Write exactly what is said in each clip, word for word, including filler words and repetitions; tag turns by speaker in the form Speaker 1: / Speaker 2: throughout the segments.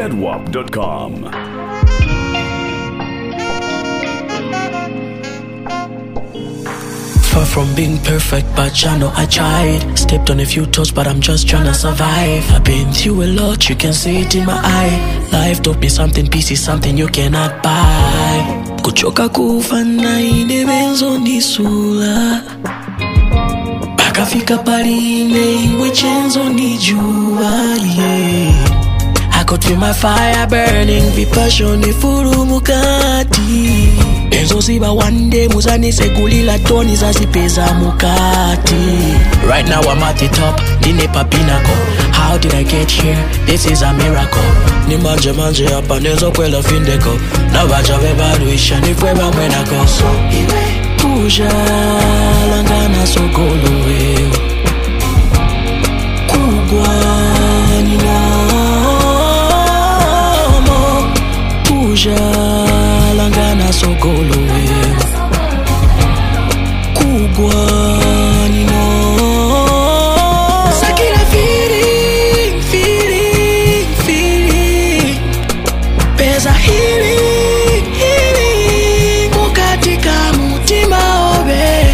Speaker 1: zedwap dot com.
Speaker 2: Far from being perfect, but I know I tried. Stepped on a few toes, but I'm just trying to survive. I've been through a lot, you can see it in my eye. Life taught me something, peace is something you cannot buy. Kuchoka kufana ine benzo nisula. Bakafika parine iwe chenzo nijua, yeah. I could feel my fire burning, be passion ifuru mukati. Enzo siba one day muzani segulila toni za sipeza mukati. Right now I'm at the top, nine papinako. How did I get here? This is a miracle. Ni manje manje hapa nezo kwela findeko. Na bacha evaluation ifweba mwenako. So iwe kuja langana sokolo wewe. Kugwa nina langana sokolo wewe. Kugwa nino sakira feeling, feeling, feeling. Pesa healing, healing. Mukatika mutima obe.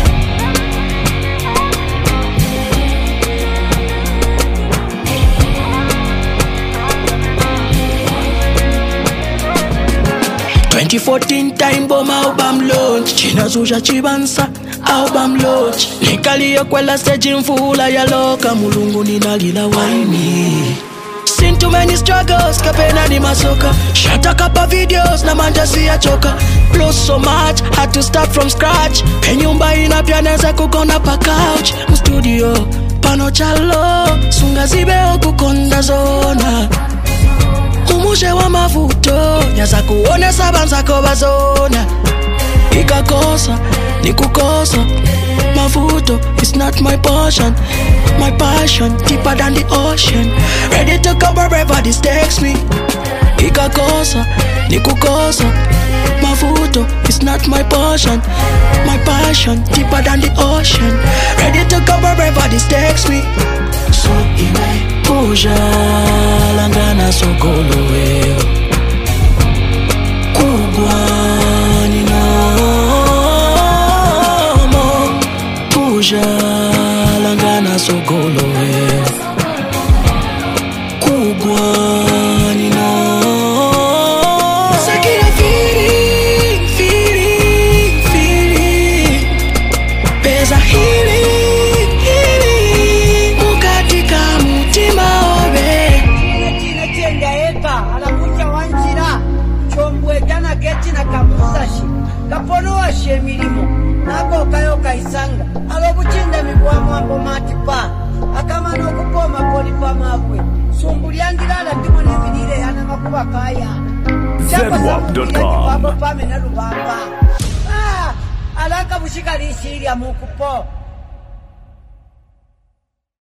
Speaker 2: twenty fourteen time bomb album launch. China zuja chibansa album launch. Nikali yokwela stage mfula ya loka. Mulungu ninalila waini. Seen too many struggles, kapena ni masoka. Shata kapa videos na manja siya choka. Plus so much, had to start from scratch. Penyumba inapya neza kukona pa couch. Mstudio, pano chalo. Sunga zibe okukonda zona. Umushe wa mavuto nyaza kuone sabanza ko bazona. Ikakosa, nikukosa. Mavuto is not my portion. My passion deeper than the ocean. Ready to go wherever this takes me. Ikakosa, nikukosa. Mavuto is not my portion. My passion deeper than the ocean. Ready to go wherever this takes me. So iwe kuja langana sokolo wewe. Kugwa nino mo. Kuja langana sokolo wewe. Kugwa nino sakira feeling, feeling, feeling. Pesa healing. Kapono wa shemirimo nako kayo kaisanga alokuchinda mikuwa mwambo matipa akama no kupoma poli pa mabwe sumbuliangirala ndimo nevinile yana makuba kaya
Speaker 1: zedwap dot com.
Speaker 2: Baba pame na lubamba ah alaka bushika lishiri ya mukupo.